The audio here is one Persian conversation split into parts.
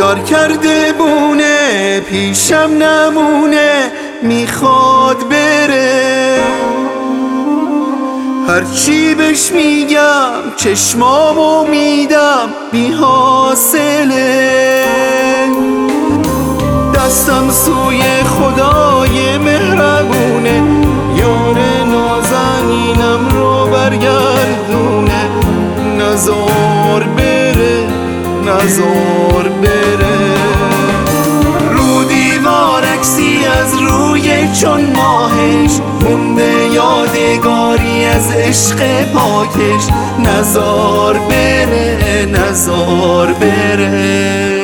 یار کرده بونه پیشم نمونه، میخواد بره. هرچی بهش میگم چشمامو میدم بی حاصله. دستم سوی خدای مهربونه، یار نازنینم رو برگردونه. نزار بره نزار بره. رو دیوار عکسی از روی چون ماهش، مونده یادگاری از عشق پاکش. نزار بره نزار بره.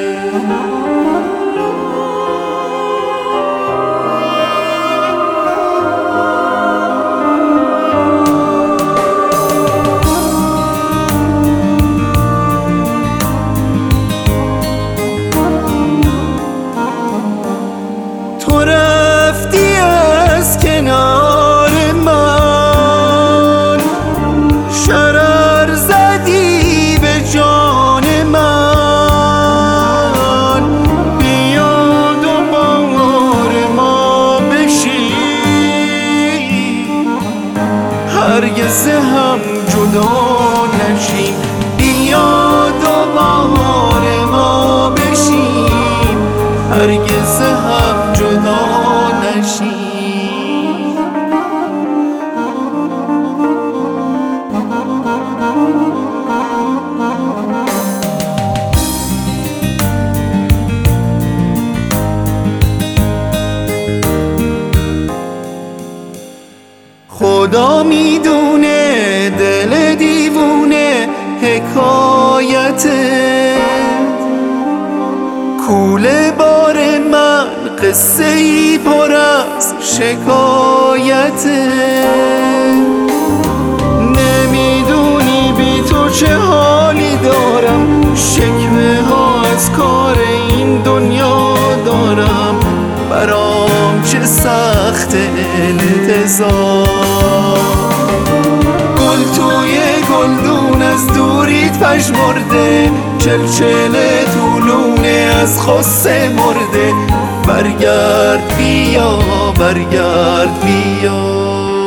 تو رفتی از کنار من، شرر زدی به جان من. بیا دوباره ما بشیم، هرگز هم جدا نشیم. بیا دوباره ما بشیم، هرگز هم جدا نشیم. خدا میدونه دل دیوونه حکایته. کوله بار من قصه ای پر از شکایته. نمیدونی بی تو چه حالی دارم، شکوه ها از کار این دنیا دارم. برام چه سخت انتظار. گل توی گلدون از دوریت پژمرده، چلچله طولونه از خسته مرده. برگرد بیا برگرد بیا.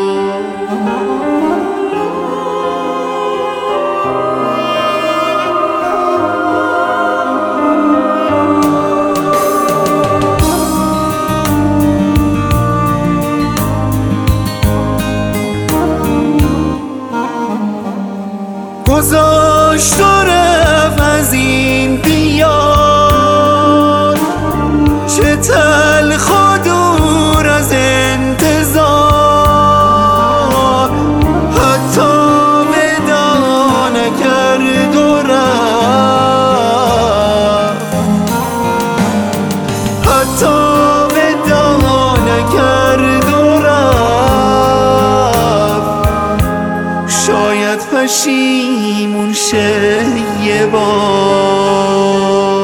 گذاشت و رفت از این دیار، چه تلخ و دور از انتظار. حتی ودا نکرد و رفت، حتی ودا نکرد و رفت. شاید پشیمون شه یه بار.